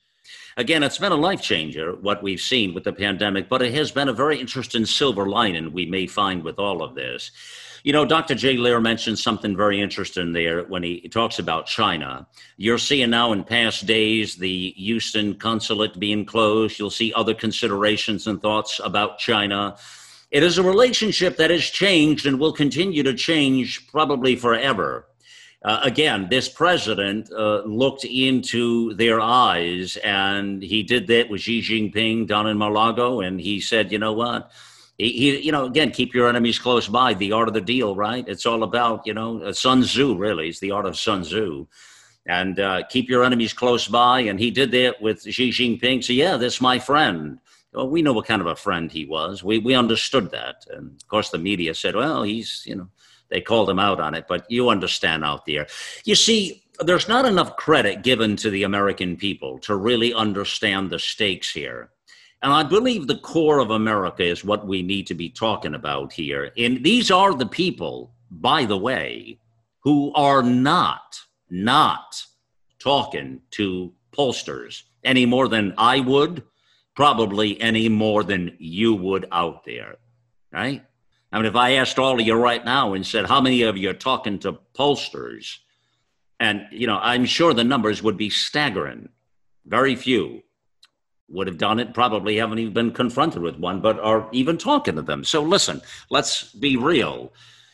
Again, it's been a life changer, what we've seen with the pandemic, but it has been a very interesting silver lining we may find with all of this. You know, Doctor Jay Lehrer mentioned something very interesting there when he talks about China. You're seeing now in past days the Houston consulate being closed. You'll see other considerations and thoughts about China. It is a relationship that has changed and will continue to change probably forever. Uh, again, this president uh, looked into their eyes, and he did that with Xi Jinping down in Mar-a-Lago, and he said, you know what? He, he, you know, again, keep your enemies close by, the art of the deal, right? It's all about, you know, Sun Tzu, really. It's the art of Sun Tzu. And uh, keep your enemies close by, and he did that with Xi Jinping. So, yeah, that's my friend. Well, we know what kind of a friend he was. We we understood that. And, of course, the media said, well, he's, you know, they called him out on it, but you understand out there. You see, there's not enough credit given to the American people to really understand the stakes here. And I believe the core of America is what we need to be talking about here. And these are the people, by the way, who are not, not talking to pollsters any more than I would, probably any more than you would out there, right? I mean, if I asked all of you right now and said, how many of you are talking to pollsters? And, you know, I'm sure the numbers would be staggering. Very few would have done it, probably haven't even been confronted with one, but are even talking to them. So listen, let's be real.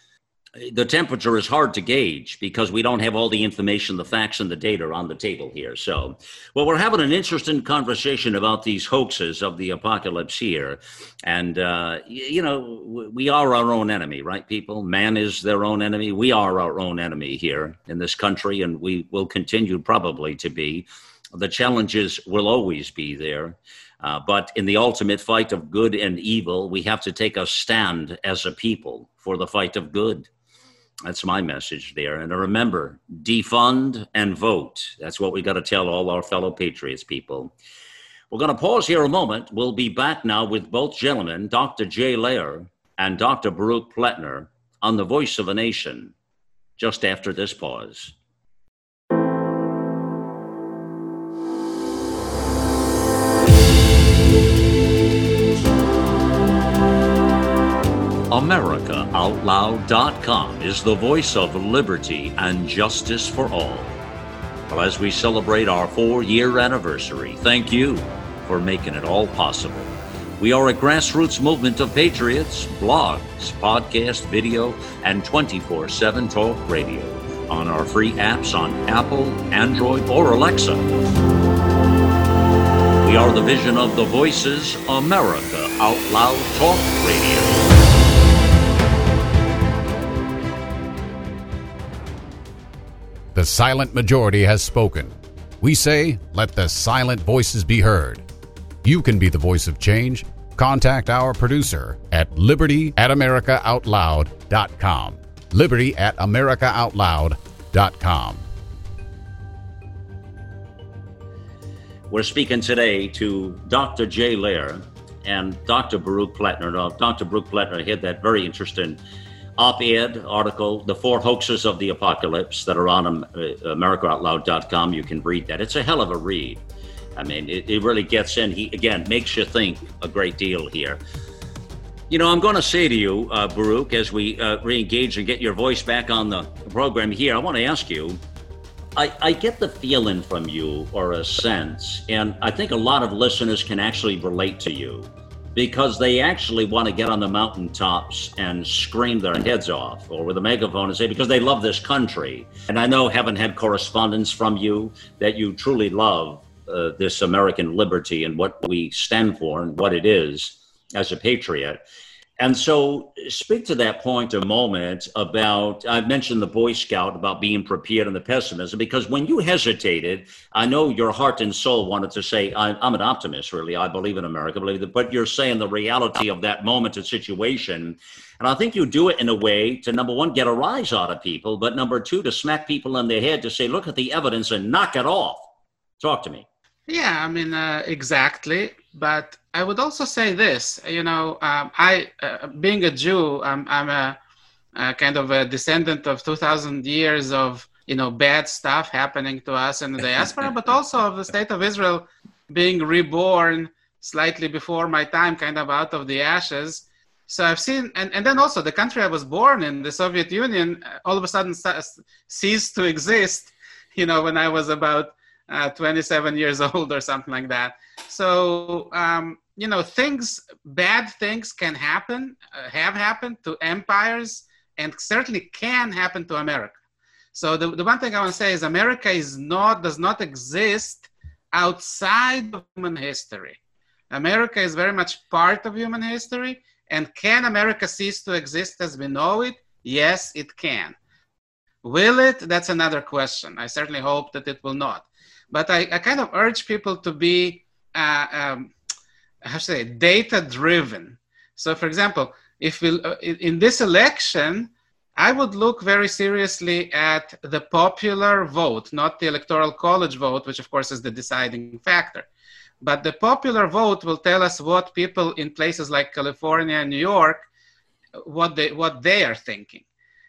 The temperature is hard to gauge because we don't have all the information, the facts, and the data on the table here. So, well, we're having an interesting conversation about these hoaxes of the apocalypse here. And, uh, you know, we are our own enemy, right, people? Man is their own enemy. We are our own enemy here in this country, and we will continue probably to be. The challenges will always be there. Uh, but in the ultimate fight of good and evil, we have to take a stand as a people for the fight of good. That's my message there. And remember, defund and vote. That's what we got to tell all our fellow patriots, people. We're going to pause here a moment. We'll be back now with both gentlemen, Doctor Jay Lehrer and Doctor Baruch Pletner, on The Voice of a Nation, just after this pause. America Out Loud dot com is the voice of liberty and justice for all. Well, as we celebrate our four-year anniversary, thank you for making it all possible. We are a grassroots movement of patriots, blogs, podcast, video, and twenty-four seven talk radio on our free apps on Apple, Android, or Alexa. We We are the vision of the Voices America Out Loud Talk Radio. The silent majority has spoken. We say, let the silent voices be heard. You can be the voice of change. Contact our producer at liberty at america out loud dot com. liberty at america out loud dot com. We're speaking today to Doctor Jay Lehrer and Doctor Baruch Plattner. Now, Doctor Baruch Plattner had that very interesting op-ed article, The Four Hoaxes of the Apocalypse, that are on america out loud dot com. You can read that. It's a hell of a read. I mean, it, it really gets in. He, again, makes you think a great deal here. You know, I'm going to say to you, uh, Baruch, as we uh, re-engage and get your voice back on the program here, I want to ask you, I, I get the feeling from you, or a sense, and I think a lot of listeners can actually relate to you, because they actually want to get on the mountaintops and scream their heads off, or with a megaphone and say, because they love this country. And I know, having had correspondence from you, that you truly love uh, this American liberty and what we stand for and what it is as a patriot. And so speak to that point a moment about, I mentioned the Boy Scout, about being prepared and the pessimism, because when you hesitated, I know your heart and soul wanted to say, I'm, I'm an optimist, really. I believe in America, believe that, but you're saying the reality of that moment and situation. And I think you do it in a way to, number one, get a rise out of people, but number two, to smack people in the head to say, look at the evidence and knock it off. Talk to me. Yeah, I mean, uh, exactly. But I would also say this, you know, um, I, uh, being a Jew, I'm, I'm a, a kind of a descendant of two thousand years of, you know, bad stuff happening to us in the diaspora, but also of the state of Israel being reborn slightly before my time, kind of out of the ashes. So I've seen, and, and then also the country I was born in, the Soviet Union, all of a sudden ceased to exist, you know, when I was about Uh, twenty-seven years old or something like that. So, um, you know, things, bad things can happen, uh, have happened to empires, and certainly can happen to America. So the, the one thing I want to say is America is not, does not exist outside of human history. America is very much part of human history. And can America cease to exist as we know it? Yes, it can. Will it? That's another question. I certainly hope that it will not. But I, I kind of urge people to be, uh, um, how should I say, data-driven. So, for example, if we, uh, in this election, I would look very seriously at the popular vote, not the Electoral College vote, which of course is the deciding factor. But the popular vote will tell us what people in places like California and New York, what they, what they are thinking.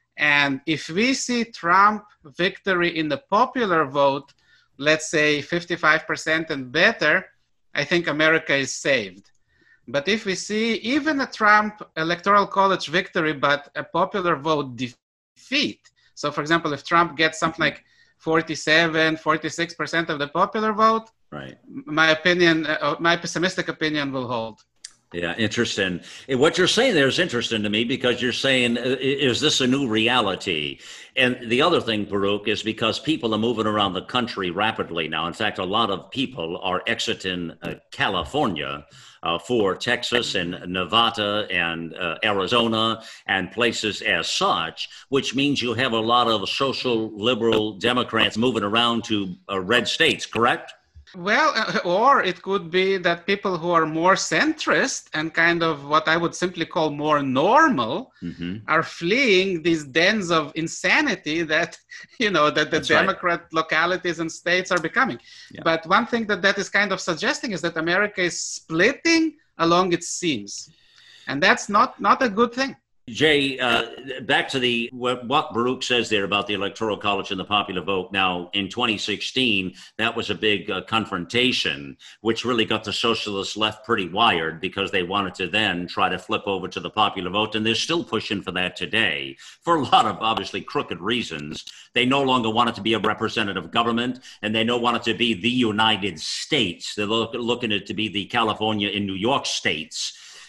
And if we see Trump victory in the popular vote, let's say fifty-five percent and better, I think America is saved. But if we see even a Trump Electoral College victory, but a popular vote defeat, so for example, if Trump gets something like forty-seven, forty-six percent of the popular vote, right, my opinion, uh, my pessimistic opinion will hold. Yeah, interesting. What you're saying there is interesting to me, because you're saying, is this a new reality? And the other thing, Baruch, is because people are moving around the country rapidly now. In fact, a lot of people are exiting uh, California uh, for Texas and Nevada and uh, Arizona and places as such, which means you have a lot of social liberal Democrats moving around to uh, red states, correct? Well, uh, or it could be that people who are more centrist and kind of what I would simply call more normal mm-hmm. are fleeing these dens of insanity that, you know, that the That's Democrat right. localities and states are becoming. Yeah. But one thing that that is kind of suggesting is that America is splitting along its seams. And that's not, not a good thing. Jay, uh, back to the what, what Baruch says there about the Electoral College and the popular vote. Now, in twenty sixteen, that was a big uh, confrontation, which really got the socialist left pretty wired, because they wanted to then try to flip over to the popular vote. And they're still pushing for that today for a lot of obviously crooked reasons. They no longer want it to be a representative government, and they don't want it to be the United States. They're look, looking at it to be the California and New York states.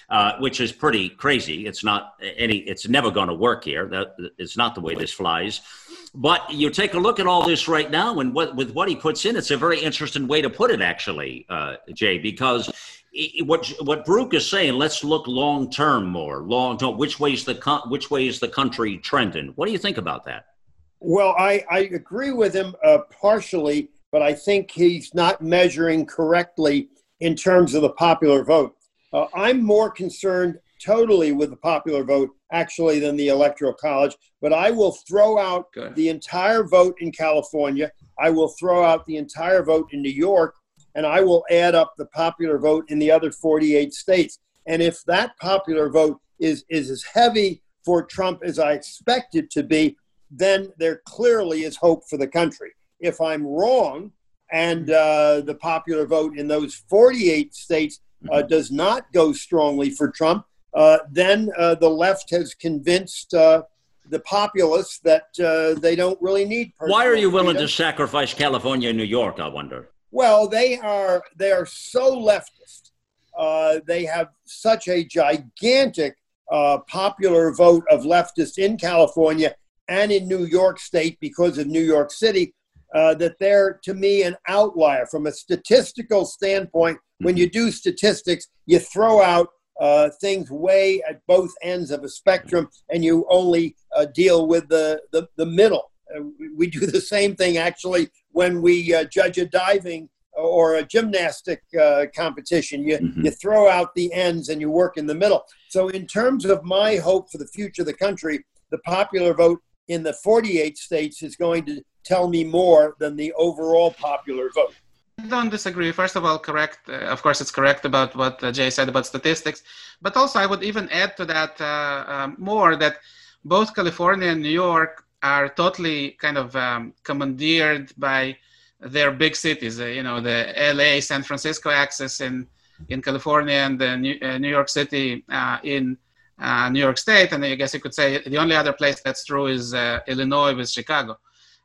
uh, which is pretty crazy. It's not any, it's never going to work here. That it's not the way this flies. But you take a look at all this right now, and what, with what he puts in, it's a very interesting way to put it, actually, uh, Jay, because it, what what Baruch is saying, let's look long term more, long term. Which way is the which way is the country trending? What do you think about that? Well, I, I agree with him uh, partially, but I think he's not measuring correctly in terms of the popular vote. Uh, I'm more concerned totally with the popular vote, actually, than the Electoral College. But I will throw out Good. the entire vote in California. I will throw out the entire vote in New York, and I will add up the popular vote in the other forty-eight states. And if that popular vote is, is as heavy for Trump as I expect it to be, then there clearly is hope for the country. If I'm wrong, and uh, the popular vote in those forty-eight states uh, does not go strongly for Trump, uh, then uh, the left has convinced uh, the populace that uh, they don't really need personal Why are you willing freedom. to sacrifice California and New York, I wonder? Well, they are they are so leftist. Uh, they have such a gigantic uh, popular vote of leftists in California and in New York State because of New York City, uh, that they're, to me, an outlier. From a statistical standpoint, when you do statistics, you throw out uh, things way at both ends of a spectrum, and you only uh, deal with the, the, the middle. Uh, we do the same thing, actually, when we uh, judge a diving or a gymnastic uh, competition. You, mm-hmm. you throw out the ends and you work in the middle. So in terms of my hope for the future of the country, the popular vote in the forty-eight states is going to tell me more than the overall popular vote. I don't disagree. First of all, correct. Uh, of course, it's correct about what uh, Jay said about statistics. But also, I would even add to that uh, um, more that both California and New York are totally kind of um, commandeered by their big cities. Uh, you know, the L A, San Francisco axis in, in California, and the New, uh, New York City uh, in uh, New York State. And I guess you could say the only other place that's true is uh, Illinois with Chicago.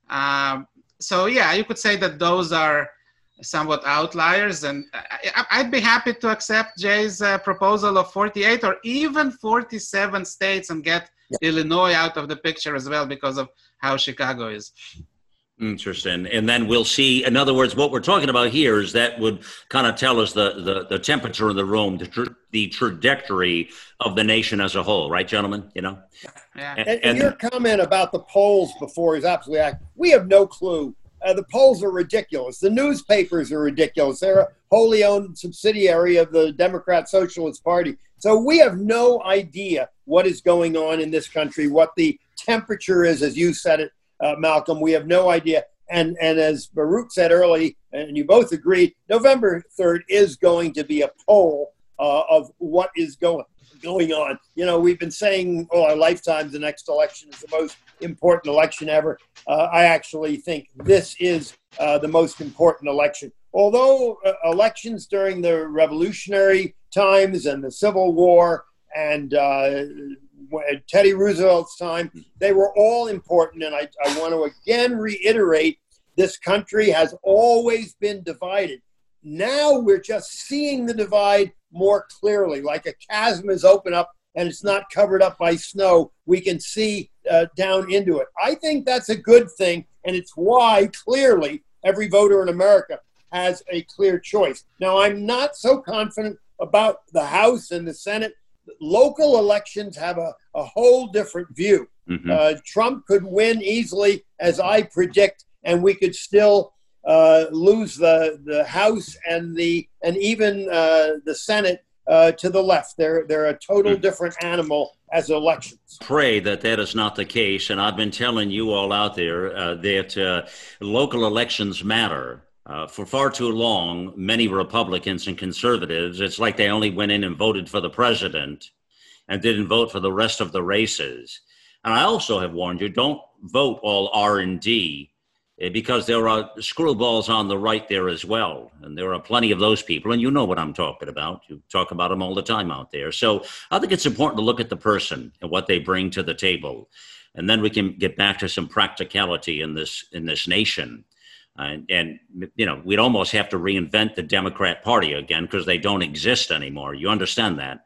Um, so, yeah, you could say that those are somewhat outliers, and I, I'd be happy to accept Jay's uh, proposal of forty-eight or even forty-seven states and get yeah. Illinois out of the picture as well because of how Chicago is. Interesting. And then we'll see, in other words, what we're talking about here is that would kind of tell us the, the, the temperature in the room, the, tra- the trajectory of the nation as a whole, right, gentlemen? You know? Yeah. And, and, and your comment about the polls before is absolutely accurate. We have no clue. Uh, the polls are ridiculous. The newspapers are ridiculous. They're a wholly owned subsidiary of the Democrat Socialist Party. So we have no idea what is going on in this country, what the temperature is, as you said it, uh, Malcolm. We have no idea. And, and as Baruch said early, and you both agree, November third is going to be a poll uh, of what is going going on. You know, we've been saying all our lifetimes the next election is the most important election ever. Uh, I actually think this is uh, the most important election. Although uh, elections during the revolutionary times and the Civil War and uh, Teddy Roosevelt's time, they were all important. And I, I want to again reiterate, this country has always been divided. Now we're just seeing the divide more clearly, like a chasm is open up and it's not covered up by snow. We can see uh, down into it. I think that's a good thing, and it's why clearly every voter in America has a clear choice. Now, I'm not so confident about the House and the Senate. Local elections have a, a whole different view. Mm-hmm. Uh, Trump could win easily, as I predict, and we could still Uh, lose the, the House and the and even uh, the Senate uh, to the left. They're they're a total different animal as elections. Pray that that is not the case, and I've been telling you all out there uh, that uh, local elections matter. Uh, for far too long, many Republicans and conservatives, it's like they only went in and voted for the president and didn't vote for the rest of the races. And I also have warned you, don't vote all R and D, because there are screwballs on the right there as well. And there are plenty of those people. And you know what I'm talking about. You talk about them all the time out there. So I think it's important to look at the person and what they bring to the table. And then we can get back to some practicality in this in this nation. And, and you know, we'd almost have to reinvent the Democrat Party again because they don't exist anymore. You understand that?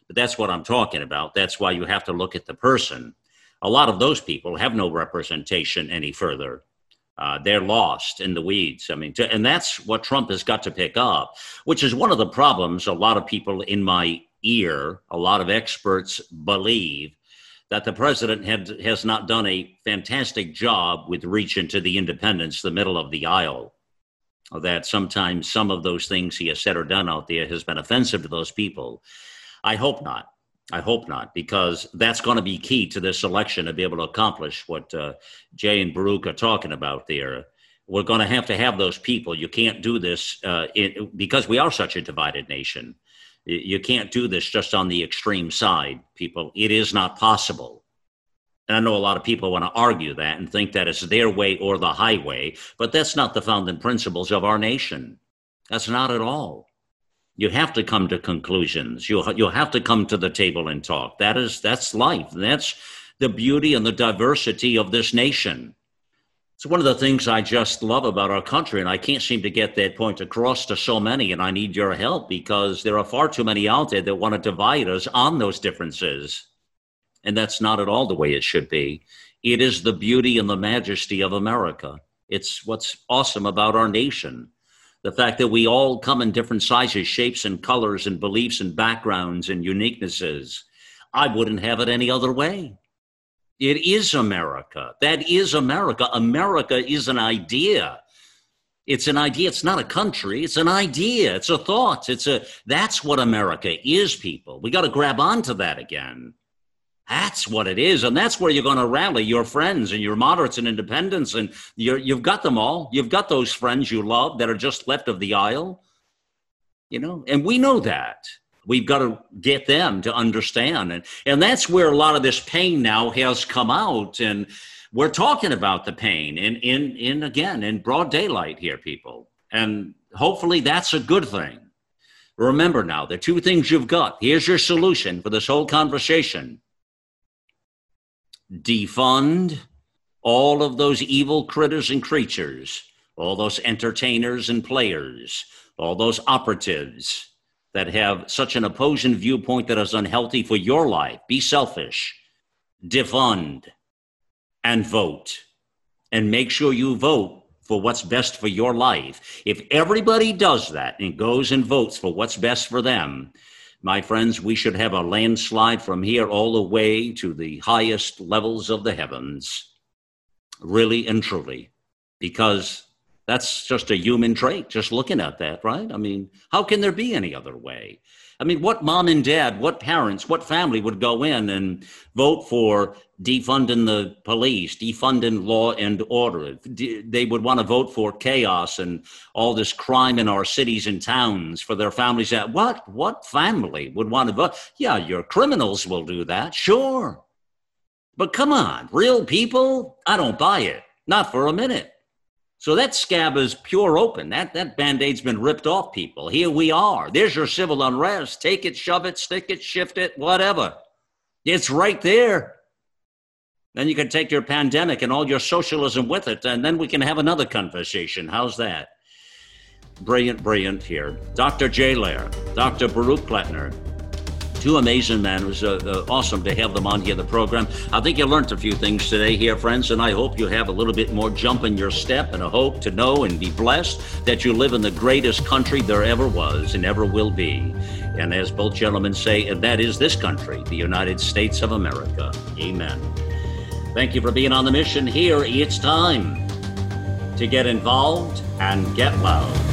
But that's what I'm talking about. That's why you have to look at the person. A lot of those people have no representation any further. Uh, they're lost in the weeds. I mean, to, and that's what Trump has got to pick up, which is one of the problems. A lot of people in my ear, a lot of experts believe that the president had, has not done a fantastic job with reaching to the independents, the middle of the aisle. That sometimes some of those things he has said or done out there has been offensive to those people. I hope not. I hope not, because that's going to be key to this election to be able to accomplish what uh, Jay and Baruch are talking about there. We're going to have to have those people. You can't do this uh, in, because we are such a divided nation. You can't do this just on the extreme side, people. It is not possible. And I know a lot of people want to argue that and think that it's their way or the highway, but that's not the founding principles of our nation. That's not at all. You have to come to conclusions. You'll, you'll have to come to the table and talk. That is, that's life. That's the beauty and the diversity of this nation. It's one of the things I just love about our country, and I can't seem to get that point across to so many, and I need your help because there are far too many out there that want to divide us on those differences. And that's not at all the way it should be. It is the beauty and the majesty of America. It's what's awesome about our nation. The fact that we all come in different sizes, shapes, and colors, and beliefs, and backgrounds, and uniquenesses. I wouldn't have it any other way. It is America. That is America. America is an idea. It's an idea. It's not a country. It's an idea. It's a thought. It's a, that's what America is, people. We got to grab onto that again. That's what it is. And that's where you're going to rally your friends and your moderates and independents. And you're, you've got them all. You've got those friends you love that are just left of the aisle, you know, and we know that. We've got to get them to understand. And, and that's where a lot of this pain now has come out. And we're talking about the pain in, in, in again, in broad daylight here, people. And hopefully that's a good thing. Remember now, the two things you've got. Here's your solution for this whole conversation. Defund all of those evil critters and creatures, all those entertainers and players, all those operatives that have such an opposing viewpoint that is unhealthy for your life. Be selfish, defund, and vote. And make sure you vote for what's best for your life. If everybody does that and goes and votes for what's best for them, my friends, we should have a landslide from here all the way to the highest levels of the heavens, really and truly, because that's just a human trait, just looking at that, right? I mean, how can there be any other way? I mean, what mom and dad, what parents, what family would go in and vote for defunding the police, defunding law and order? They would want to vote for chaos and all this crime in our cities and towns for their families. What, what family would want to vote? Yeah, your criminals will do that, sure. But come on, real people? I don't buy it, not for a minute. So that scab is pure open. That that Band-Aid's been ripped off, people. Here we are. There's your civil unrest. Take it, shove it, stick it, shift it, whatever. It's right there. Then you can take your pandemic and all your socialism with it, and then we can have another conversation. How's that? Brilliant, brilliant here. Doctor Jay Lehr, Doctor Baruch Klettner. Two amazing men. It was uh, uh, awesome to have them on here, the program. I think you learned a few things today here, friends, and I hope you have a little bit more jump in your step and a hope to know and be blessed that you live in the greatest country there ever was and ever will be. And as both gentlemen say, and that is this country, the United States of America. Amen. Thank you for being on the mission here. It's time to get involved and get loud.